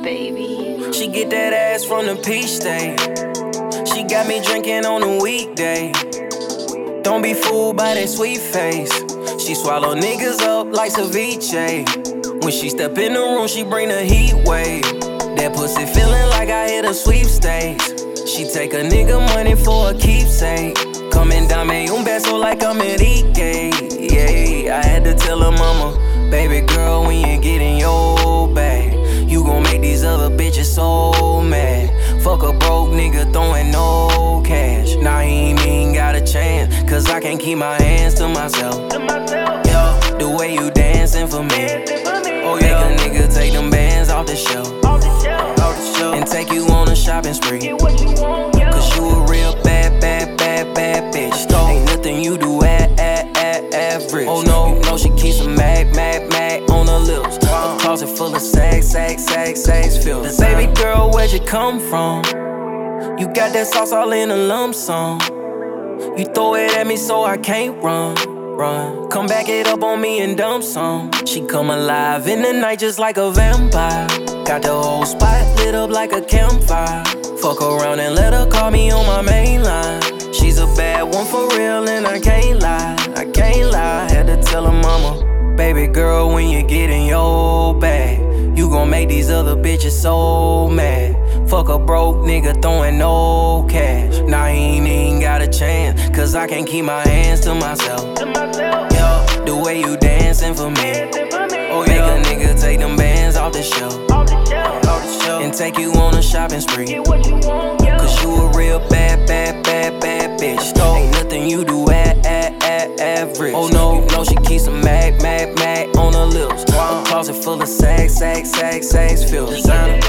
baby. She get that ass from the peach state. She got me drinking on a weekday. Don't be fooled by that sweet face. She swallow niggas up like ceviche. When she step in the room, she bring the heat wave. That pussy feeling like I hit a sweepstakes. She take a nigga money for a keepsake. Coming down me un beso like I'm Enrique. Yeah, I had to tell her mama, baby girl, when you get in your bag, you gon' make these other bitches so mad. Fuck a broke nigga throwing no cash. Nah, he ain't even got a chance, cause I can't keep my hands to myself. Yeah, the way you dancing for me. Oh yeah, make a nigga take them bands off the shelf. And take you on a shopping spree. Cause you a real bad bitch. Ain't nothing you do average. Oh no, she keeps a mag on her lips. A closet full of sags filled. Baby girl, where'd you come from? You got that sauce all in a lump sum. You throw it at me so I can't run. Come back it up on me and dump some. She come alive in the night just like a vampire. Got the whole spot lit up like a campfire. Fuck around and let her call me on my main line. She's a bad one for real and I can't lie. Had to tell her mama, baby girl, when you get in your bag, you gon' make these other bitches so mad. Fuck a broke nigga throwing no cash. Nah, he ain't even got a chance, cause I can't keep my hands to myself. Yeah, the way you dancing for me. Oh yeah, make a nigga take them bands off the shelf. And take you on a shopping spree. Cause you a real bad bitch. Ain't nothing you do average. Oh no, she keeps a mag on her lips. A closet full of sags filled. Designer.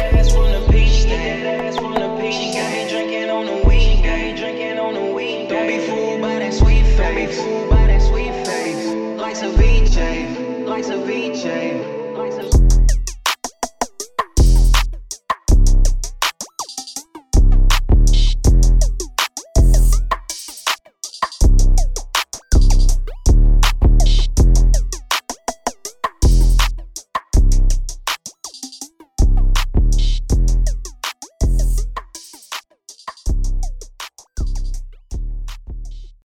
She got me drinking on the weekday. Don't be fooled by that sweet face. Like ceviche.